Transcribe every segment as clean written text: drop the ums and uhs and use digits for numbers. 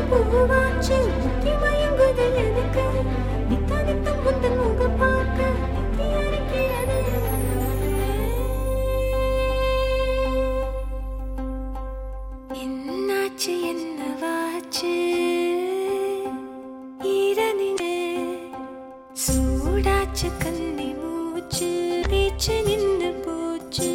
பூவாச்சு முக்கி மயங்குது எனக்கு நித்தா நித்தம் முந்தன் முக பார்க்க இருக்கிறது என்னாச்சு என்னவாச்சு ஈரனிலே சூடாச்சு கண்ணி மூச்சு பேச்சு நின்று போச்சு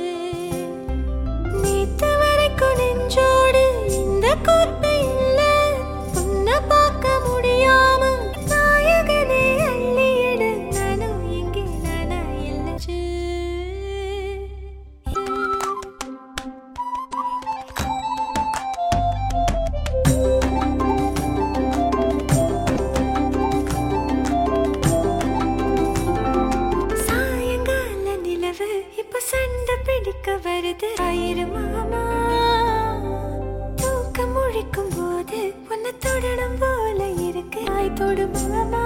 நேத்து வரைக்கும் நெஞ்சோடு இந்த கோர்ப்பு இல்ல உன்னை பார்க்க முடியாம நாயகனே அள்ளியிடு நானும் எங்கே நானா இல்லச்சு சாயங்கால நிலவு இப்ப சண்டை பிடிக்க வருது ஆயிரம் மாமா தூக்கம் முழிக்கும் போது உன்னை தொடரும் போல இருக்கு ஆய் தொடு மாமா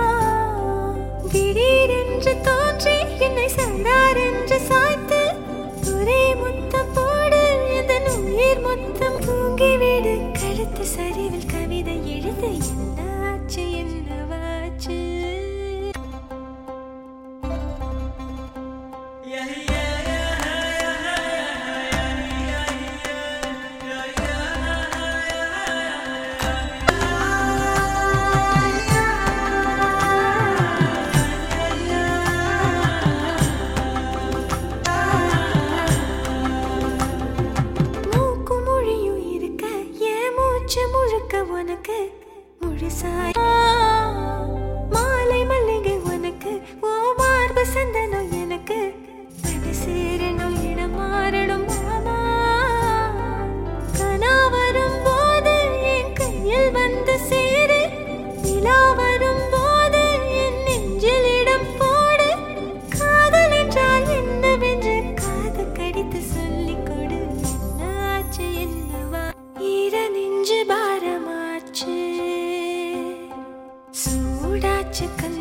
திடீரென்று தோன்றி என்னை சண்டார் என்று சாய்த்து ஒரே முத்தம் போடு எதன் உயிர் மொத்தம் தூங்கிவிடு கழுத்து சரிவில் கவிதை எழுது என்னாச்சு என்னவாச்சு முழுக்க உனக்கு முழுசாய் மாலை மல்லிகை உனக்கு ஓ மார்பு சந்தனம் எனக்கு அது சேரணும் இடம் மாறணும் மாமா கனா வரும் போது என் கையில் வந்து சேரு நிலா வரும் போது என் நெஞ்சில் இடம் போடு காதல் என்றால் என்னவென்று காது கடித்து சொல்லிக் கொடு என்னாச்சு என்னவா ஈர நெஞ்சு பாரமாச்சு சூடாச்சு கண்